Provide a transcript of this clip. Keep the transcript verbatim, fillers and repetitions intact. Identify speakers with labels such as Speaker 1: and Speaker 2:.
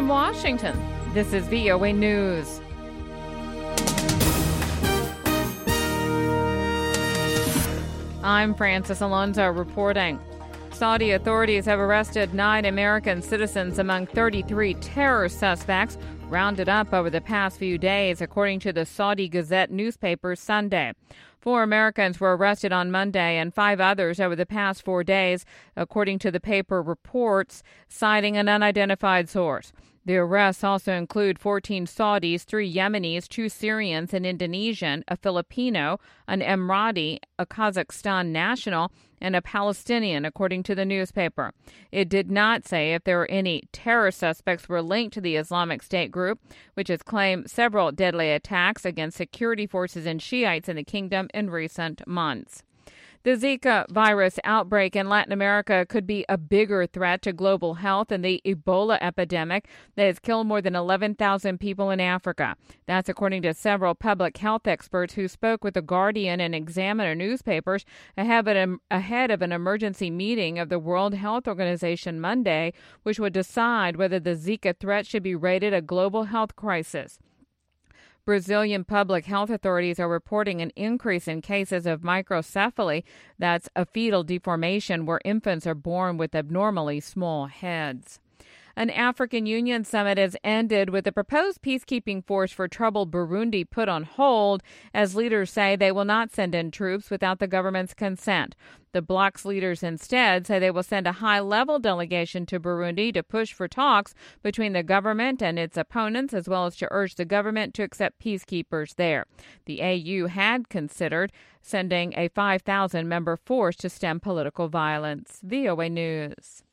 Speaker 1: From Washington, this is V O A News. I'm Francis Alonso reporting. Saudi authorities have arrested nine American citizens among thirty-three terror suspects rounded up over the past few days, according to the Saudi Gazette newspaper Sunday. Four Americans were arrested on Monday and five others over the past four days, according to the paper reports, citing an unidentified source. The arrests also include fourteen Saudis, three Yemenis, two Syrians, an Indonesian, a Filipino, an Emirati, a Kazakhstan national, and a Palestinian, according to the newspaper. It did not say if there were any terror suspects were linked to the Islamic State group, which has claimed several deadly attacks against security forces and Shiites in the kingdom in recent months. The Zika virus outbreak in Latin America could be a bigger threat to global health than the Ebola epidemic that has killed more than eleven thousand people in Africa. That's according to several public health experts who spoke with The Guardian and Examiner newspapers ahead of an, ahead of an emergency meeting of the World Health Organization Monday, which would decide whether the Zika threat should be rated a global health crisis. Brazilian public health authorities are reporting an increase in cases of microcephaly, that's a fetal deformation where infants are born with abnormally small heads. An African Union summit has ended with a proposed peacekeeping force for troubled Burundi put on hold, as leaders say they will not send in troops without the government's consent. The bloc's leaders instead say they will send a high-level delegation to Burundi to push for talks between the government and its opponents, as well as to urge the government to accept peacekeepers there. The A U had considered sending a five thousand member force to stem political violence. V O A News.